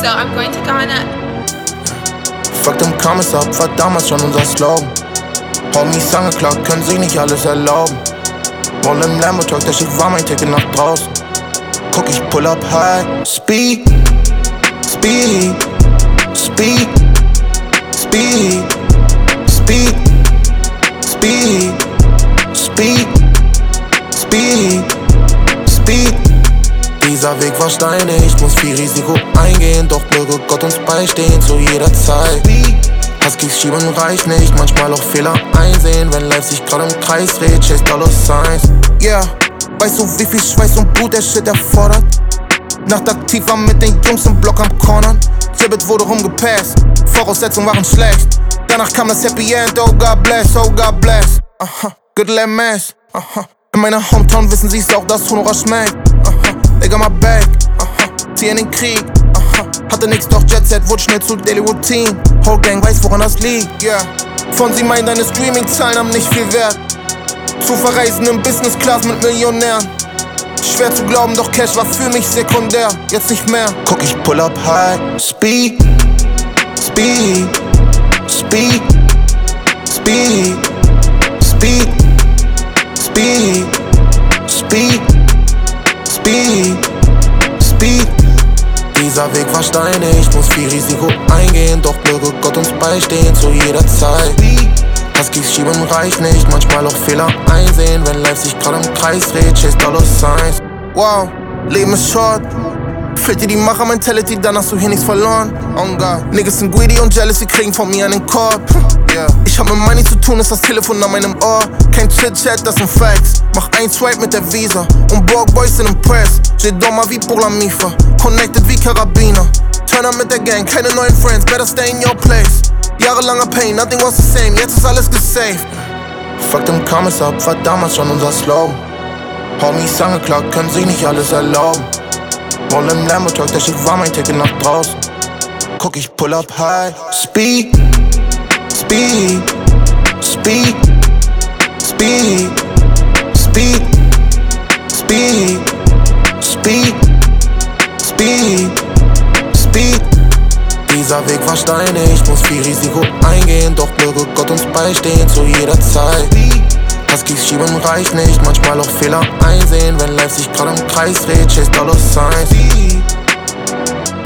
So I'm going to Ghana. Fuck dem Kamis ab, war damals schon unser Slogan. Homies angeklagt, können sich nicht alles erlauben. Roll im Lambo-Truck, der steht war mein Ticket nach draußen. Guck, ich pull up high. Speed, speed, speed, speed, speed, speed, speed, speed, speed. Dieser Weg war steinig, muss viel Risiko eingehen, doch möge Gott uns beistehen zu jeder Zeit. Huskies schieben reicht nicht, manchmal auch Fehler einsehen, wenn life sich grad im Kreis dreht, chase Dollar Signs. Yeah, weißt du, wie viel Schweiß und Blut der Shit erfordert? Nachtaktiv war mit den Jungs im Block am Cornern. Gibbet wurde rumgepasst, Voraussetzungen waren schlecht. Danach kam das Happy End, oh God bless, oh God bless. Good MS, in meiner Hometown wissen sie's auch, dass Honorar schmeckt. They got my back, zieh in den Krieg, hatte nix, doch Jet Set wurde schnell zu Daily Routine. Whole Gang weiß, woran das liegt, yeah. Von sie meinen, deine Streaming-Zahlen haben nicht viel Wert. Zu verreisen im Business Class mit Millionären. Schwer zu glauben, doch Cash war für mich sekundär, jetzt nicht mehr. Guck, ich pull up high. Speed, speed, speed, speed, speed, speed, speed, speed, speed. Dieser Weg war steinig, muss viel Risiko eingehen, doch möge Gott uns beistehen zu jeder Zeit. Huskies schieben reicht nicht, manchmal auch Fehler einsehen, wenn life sich grad im Kreis dreht, chase Dollar Signs. Wow, Leben ist short, fehlt dir die Macher-Mentality, dann hast du hier nichts verloren. Oh God, Niggas sind greedy und jealous, sie kriegen von mir einen Korb. Yeah. Ich hab mit Money zu tun, ist das Telefon an meinem Ohr. Kein Chit-Chat, das sind Facts. Mach ein Swipe mit der Visa und Borg Boys sind impressed. J'ai Doma wie pour la Mifa, connected wie Karabiner. Turn up mit der Gang, keine neuen Friends, better stay in your place. Jahrelanger Pain, nothing was the same, jetzt ist alles gesaved. Fuck dem Kamis ab, war damals schon unser Slogan. Homies angeklagt, können sich nicht alles erlauben. Roll im Lambo-Truck, der steht war mein Ticket nach draußen. Guck, ich pull up high. Speed, speed, speed, speed, speed, speed, speed, speed, speed. Dieser Weg war steinig, muss viel Risiko eingehen, doch möge Gott uns beistehen zu jeder Zeit. Huskies schieben reicht nicht, manchmal auch Fehler einsehen, wenn life sich grad im Kreis dreht, chase Dollar Signs.